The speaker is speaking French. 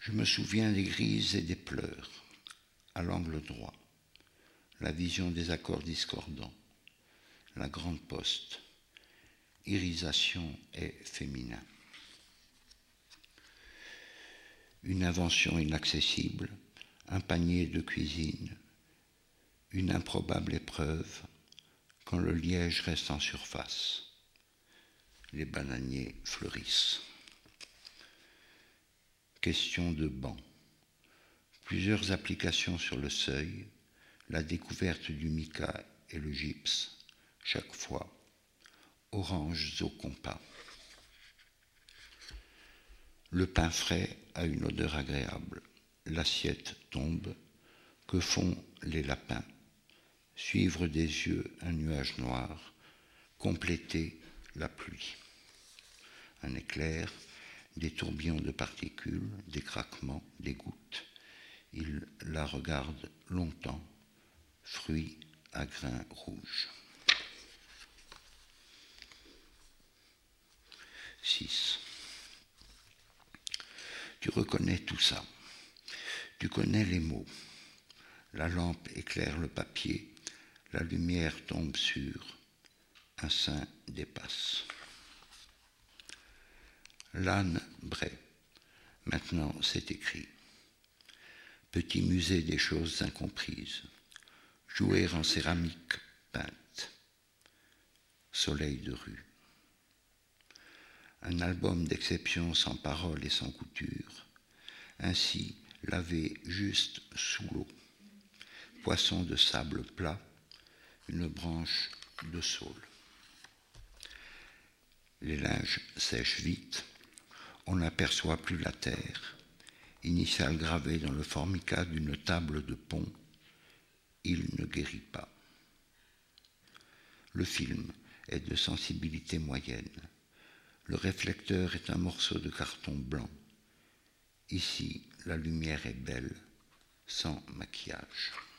Je me souviens des grises et des pleurs, à l'angle droit, la vision des accords discordants, la grande poste, irisation et féminin. Une invention inaccessible, un panier de cuisine, une improbable épreuve, quand le liège reste en surface. Les bananiers fleurissent. Question de banc. Plusieurs applications sur le seuil, la découverte du mica et le gypse, chaque fois, oranges au compas. Le pain frais a une odeur agréable. L'assiette tombe. Que font les lapins? Suivre des yeux un nuage noir, compléter la pluie. Un éclair, des tourbillons de particules, des craquements, des gouttes. Il la regarde longtemps, fruit à grains rouges. 6. Tu reconnais tout ça. Tu connais les mots. La lampe éclaire le papier, la lumière tombe sur, un sein dépasse. L'âne Bray. Maintenant c'est écrit. Petit musée des choses incomprises. Jouer en céramique peinte. Soleil de rue. Un album d'exception sans parole et sans couture. Ainsi lavé juste sous l'eau. Poisson de sable plat, une branche de saule. Les linges sèchent vite, on n'aperçoit plus la terre. Initiale gravée dans le formica d'une table de pont, il ne guérit pas. Le film est de sensibilité moyenne. Le réflecteur est un morceau de carton blanc. Ici, la lumière est belle, sans maquillage.